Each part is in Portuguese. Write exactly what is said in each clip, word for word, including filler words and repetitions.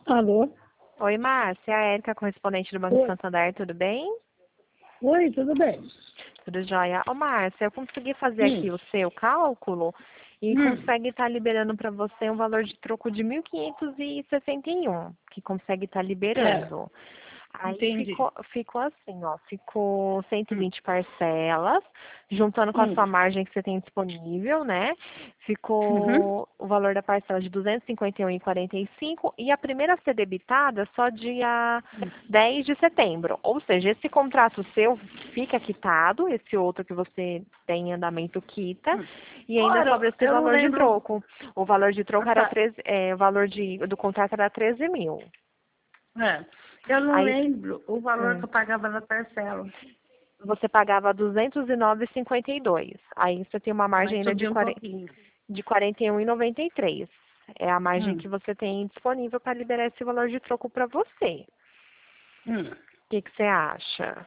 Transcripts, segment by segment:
Alô? Oi, Márcia, a Érica, correspondente do Banco Oi, Santander, tudo bem? Oi, tudo bem? Tudo jóia. Ô, Márcia, eu consegui fazer Hum, aqui o seu cálculo e hum, consegue estar liberando para você um valor de troco de mil quinhentos e sessenta e um, que consegue estar é, liberando. Aí entendi. ficou, ficou assim, ó, ficou cento e Hum, vinte parcelas, juntando com a hum, sua margem que você tem disponível, né? uhum, Ficou o valor da parcela de duzentos e cinquenta e um vírgula quarenta e cinco e a primeira a ser debitada só dia dez de setembro. Ou seja, esse contrato seu fica quitado, esse outro que você tem em andamento quita, hum. e ainda sobra Ora, esse eu não valor de lembro. troco. O valor de Ah, troco era tá. treze, é, o valor de, do contrato era treze mil. É, eu não Aí, lembro o valor que hum, eu pagava na parcela. você pagava duzentos e nove vírgula cinquenta e dois. Aí você tem uma margem Mas ainda de subiu um quarenta, pouquinho. de quarenta e um vírgula noventa e três. É a margem Hum, que você tem disponível para liberar esse valor de troco para você. hum. O que, que você acha?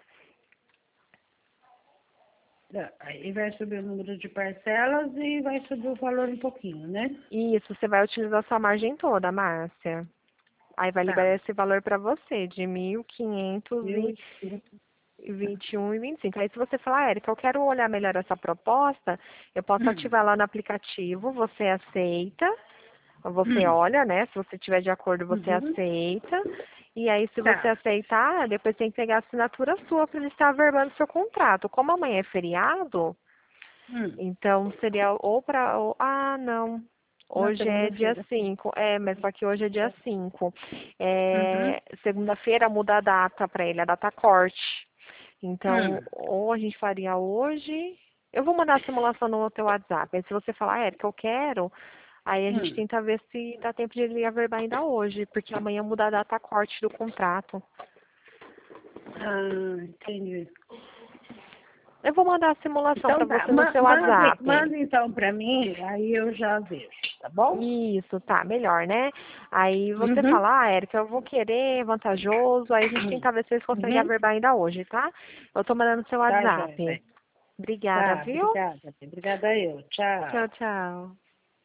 É, aí vai subir o número de parcelas e vai subir o valor um pouquinho, né? Isso, você vai utilizar sua margem toda, Márcia. Aí vai Tá. liberar esse valor para você, de mil quinhentos Mil e e cinco. vinte e um e vinte e cinco. Aí se você falar, Érica, eu quero olhar melhor essa proposta, eu posso Hum, ativar lá no aplicativo, você aceita, você hum, olha, né? Se você estiver de acordo, você uhum. aceita. E aí, se você Tá. aceitar, depois tem que pegar a assinatura sua para ele estar averbando seu contrato. Como amanhã é feriado, Hum. então seria ou para. Ah, não. Na Hoje é dia segunda-feira. cinco. É, mas só que hoje é dia cinco. Uhum. É, segunda-feira muda a data para ele, a data corte. Então, Hum, ou a gente faria hoje. Eu vou mandar a simulação no teu WhatsApp. Aí se você falar, Érica, eu quero, aí a gente hum. tenta ver se dá tempo de ele averbar ainda hoje, porque amanhã muda a data corte do contrato. Ah, entendi. Eu vou mandar a simulação para Então tá, você no ma seu manda, WhatsApp. manda então pra mim, aí eu já vejo, tá bom? Isso, tá, melhor, né? Aí você Uhum. fala, ah, Érica, eu vou querer, vantajoso, aí a gente Uhum. tenta ver se eles conseguem Uhum. averbar ainda hoje, tá? Eu tô mandando no seu Tá, joia, WhatsApp. bem. Obrigada, Tá, viu? obrigada. Obrigada eu. Tchau, Tchau. tchau.